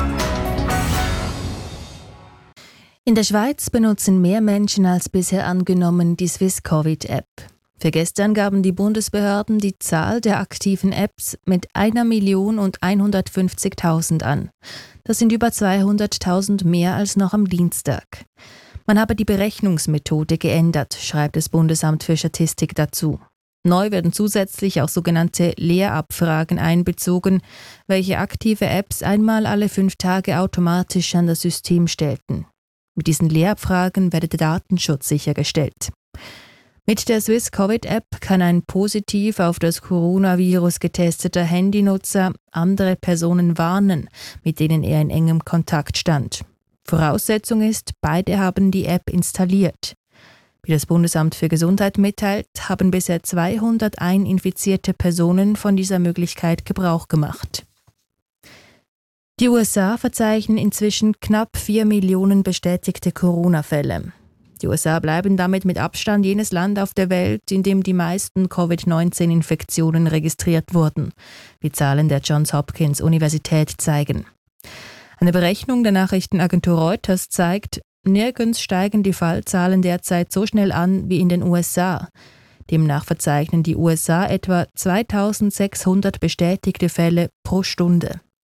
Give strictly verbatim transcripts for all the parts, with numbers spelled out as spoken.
In der Schweiz benutzen mehr Menschen als bisher angenommen die Swiss-Covid-App. Für gestern gaben die Bundesbehörden die Zahl der aktiven Apps mit eine Million und hundertfünfzigtausend an. Das sind über zweihunderttausend mehr als noch am Dienstag. Man habe die Berechnungsmethode geändert, schreibt das Bundesamt für Statistik dazu. Neu werden zusätzlich auch sogenannte Leerabfragen einbezogen, welche aktive Apps einmal alle fünf Tage automatisch an das System stellten. Mit diesen Leerabfragen werde der Datenschutz sichergestellt. Mit der Swiss-Covid-App kann ein positiv auf das Coronavirus getesteter Handynutzer andere Personen warnen, mit denen er in engem Kontakt stand. Voraussetzung ist, beide haben die App installiert. Wie das Bundesamt für Gesundheit mitteilt, haben bisher zweihunderteins infizierte Personen von dieser Möglichkeit Gebrauch gemacht. Die U S A verzeichnen inzwischen knapp vier Millionen bestätigte Corona-Fälle. Die U S A bleiben damit mit Abstand jenes Land auf der Welt, in dem die meisten Covid neunzehn Infektionen registriert wurden, wie Zahlen der Johns Hopkins Universität zeigen. Eine Berechnung der Nachrichtenagentur Reuters zeigt, nirgends steigen die Fallzahlen derzeit so schnell an wie in den U S A. Demnach verzeichnen die U S A etwa zweitausendsechshundert bestätigte Fälle pro Stunde.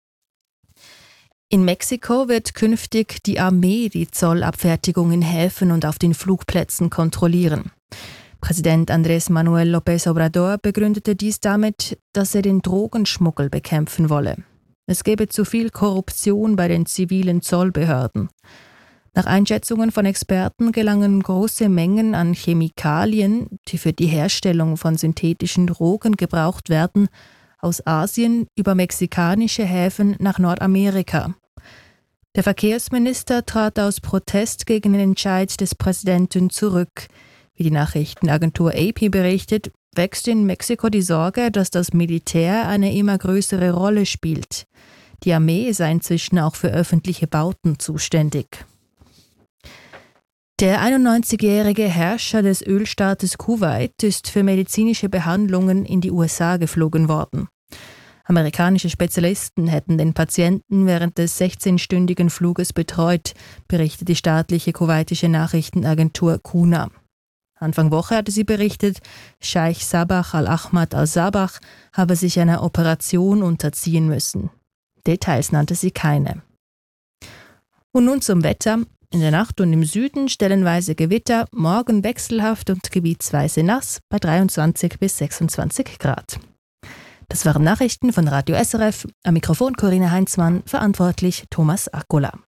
In Mexiko wird künftig die Armee die Zollabfertigung in Häfen und auf den Flugplätzen kontrollieren. Präsident Andrés Manuel López Obrador begründete dies damit, dass er den Drogenschmuggel bekämpfen wolle. Es gebe zu viel Korruption bei den zivilen Zollbehörden. Nach Einschätzungen von Experten gelangen große Mengen an Chemikalien, die für die Herstellung von synthetischen Drogen gebraucht werden, aus Asien über mexikanische Häfen nach Nordamerika. Der Verkehrsminister trat aus Protest gegen den Entscheid des Präsidenten zurück. Wie die Nachrichtenagentur A P berichtet, wächst in Mexiko die Sorge, dass das Militär eine immer größere Rolle spielt. Die Armee sei inzwischen auch für öffentliche Bauten zuständig. Der einundneunzigjährige Herrscher des Ölstaates Kuwait ist für medizinische Behandlungen in die U S A geflogen worden. Amerikanische Spezialisten hätten den Patienten während des sechzehnstündigen Fluges betreut, berichtet die staatliche kuwaitische Nachrichtenagentur Kuna. Anfang Woche hatte sie berichtet, Scheich Sabah al-Ahmad al-Sabah habe sich einer Operation unterziehen müssen. Details nannte sie keine. Und nun zum Wetter. In der Nacht und im Süden stellenweise Gewitter, morgen wechselhaft und gebietsweise nass bei dreiundzwanzig bis sechsundzwanzig Grad. Das waren Nachrichten von Radio S R F. Am Mikrofon Corinna Heinzmann, verantwortlich Thomas Akkola.